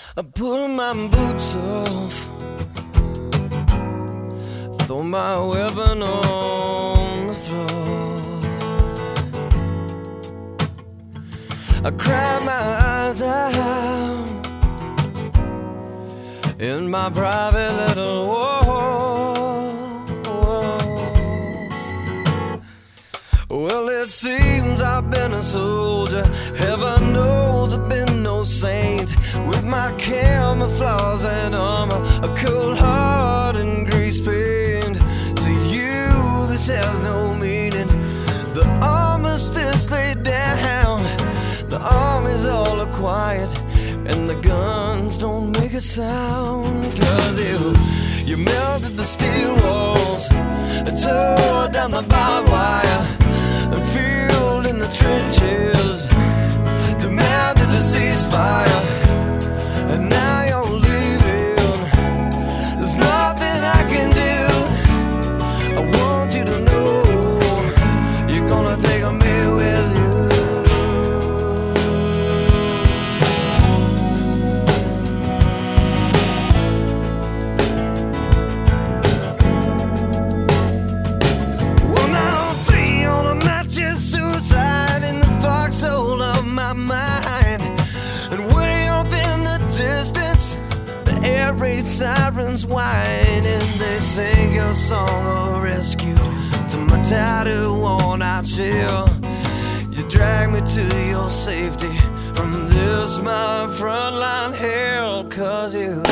I put my boots off, throw my weapon on the floor. I cry my eyes out in my private little war. Well, it seems I've been a soldier, heaven knows I've been no saint. With my camouflage and armor, a cold heart and grease paint. To you this has no meaning. The armistice laid down, the army's all quiet, and the guns don't make a sound. Cause you melted the steel walls, tore down the barbed wire, and filled in the trenches, demanded a ceasefire. And now you're leaving, there's nothing I can do. I want you to know you're gonna take me with you. Well, now 3 on a matches, suicide in the foxhole of my mind. And way off in the distance, the air raid sirens whine, and they sing your song of rescue to my tattered, worn-out shell. You drag me to your safety from this my frontline hell. Cause you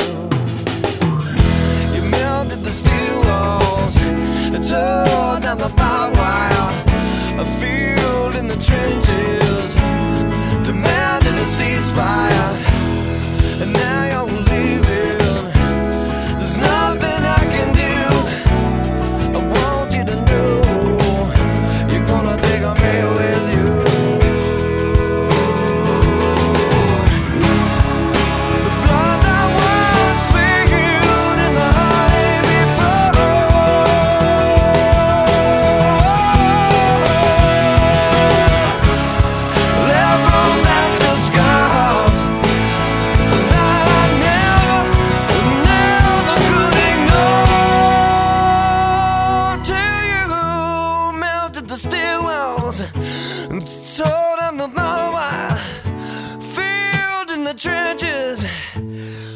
melted the steel walls, tore down the barbed wire, a field in the trenches, demanded a ceasefire. And now you're leaving, there's nothing I can do. I want you to know you're gonna take me with you. The blood that was spilled in the honey before left romance and scars that I never could ignore. Till you melted the steel walls and tore down the barbed wire, filled in the trenches,